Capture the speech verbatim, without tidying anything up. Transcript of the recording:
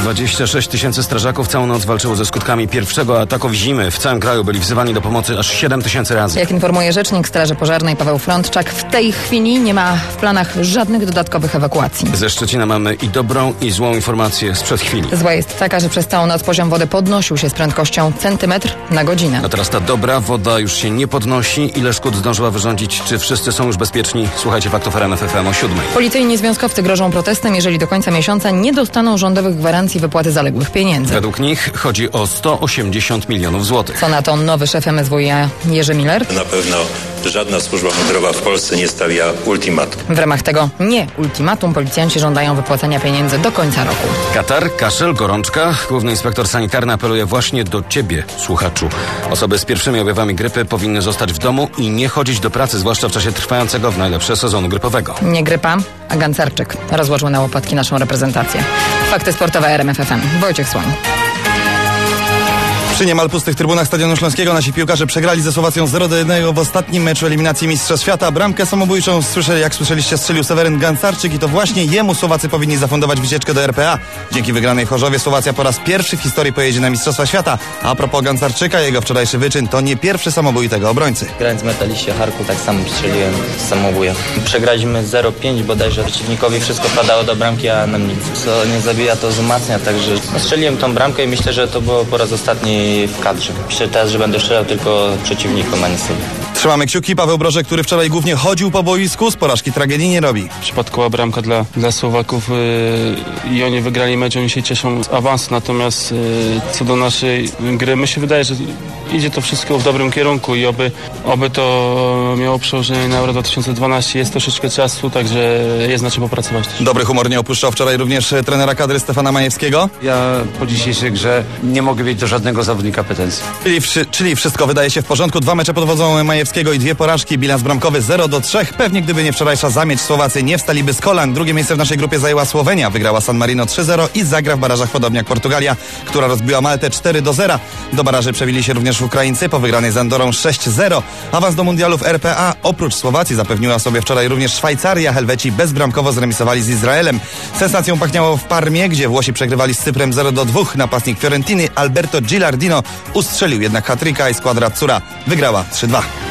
dwadzieścia sześć tysięcy strażaków całą noc walczyło ze skutkami pierwszego ataku zimy. W całym kraju byli wzywani do pomocy aż siedem tysięcy razy. Jak informuje rzecznik Straży Pożarnej Paweł Frądczak, w tej chwili nie ma w planach żadnych dodatkowych ewakuacji. Ze Szczecina mamy i dobrą, i złą informację sprzed chwili. Zła jest taka, że przez całą noc poziom wody podnosił się z prędkością centymetr na godzinę. A teraz ta dobra woda już się nie podnosi. Ile szkód zdążyła wyrządzić? Czy wszyscy są już bezpieczni? Słuchajcie faktów R M F F M o siódmej. Policyjni związkowcy grożą protestem, jeżeli do końca miesiąca nie dostaną rządowych gwarancji wypłaty zaległych pieniędzy. Według nich chodzi o sto osiemdziesiąt milionów złotych. Co na to nowy szef M S W iA Jerzy Miller? Na pewno żadna służba mundurowa w Polsce nie stawia ultimatum. W ramach tego nie ultimatum policjanci żądają wypłacania pieniędzy do końca roku. Katar, kaszel, gorączka. Główny inspektor sanitarny apeluje właśnie do ciebie, słuchaczu. Osoby z pierwszymi objawami grypy powinny zostać w domu i nie chodzić do pracy, zwłaszcza w czasie trwającego w najlepsze sezonu grypowego. Nie grypa, a Gancarczyk rozłożył na łopatki naszą reprezentację. Fakty sportowe R M F F M. Wojciech Słoń. Przy niemal pustych trybunach Stadionu Śląskiego nasi piłkarze przegrali ze Słowacją zero do jednego w ostatnim meczu eliminacji Mistrzostw Świata. Bramkę samobójczą, słyszeli, jak słyszeliście, strzelił Seweryn Gancarczyk i to właśnie jemu Słowacy powinni zafundować wycieczkę do R P A. Dzięki wygranej w Chorzowie Słowacja po raz pierwszy w historii pojedzie na Mistrzostwa Świata. A propos Gancarczyka, jego wczorajszy wyczyn to nie pierwszy samobój tego obrońcy. Grając w Metaliście Charków tak samo strzeliłem samobuja. Przegraliśmy zero pięć bodajże. Przeciwnikowi wszystko padało do bramki, a nam nic. Co nie zabija, to wzmacnia, także strzeliłem tą bramkę i myślę, że to było po raz ostatni w kadrze. Myślę teraz, że będę strzelał tylko przeciwnikom, a nie sobie. Trzymamy kciuki. Paweł Brożek, który wczoraj głównie chodził po boisku, z porażki tragedii nie robi. Przypadkowa bramka dla, dla Słowaków yy, i oni wygrali mecz, oni się cieszą z awansu, natomiast yy, co do naszej gry, mi się wydaje, że idzie to wszystko w dobrym kierunku i oby, oby to miało przełożenie na Euro dwa tysiące dwanaście. Jest troszeczkę czasu, także jest na czym popracować też. Dobry humor nie opuszczał wczoraj również trenera kadry Stefana Majewskiego. Ja po dzisiejszej grze nie mogę mieć do żadnego zawodnika pretensji. Czyli, wszy, czyli wszystko wydaje się w porządku. Dwa mecze pod wodzą Majewskiego i dwie porażki. Bilans bramkowy zero do trzech. Pewnie gdyby nie wczorajsza zamieć, Słowacy nie wstaliby z kolan. Drugie miejsce w naszej grupie zajęła Słowenia. Wygrała San Marino trzy zero i zagra w barażach podobnie jak Portugalia, która rozbiła Maltę cztery do zera. Do baraży przebili się również Ukraińcy po wygranej z Andorą sześć zero. Awans do mundialu w R P A oprócz Słowacji zapewniła sobie wczoraj również Szwajcaria. Helweci bezbramkowo zremisowali z Izraelem. Sensacją pachniało w Parmie, gdzie Włosi przegrywali z Cyprem zero do dwóch. Napastnik Fiorentiny Alberto Gilardino ustrzelił jednak hat-tricka i skład Razzurra wygrała trzy dwa.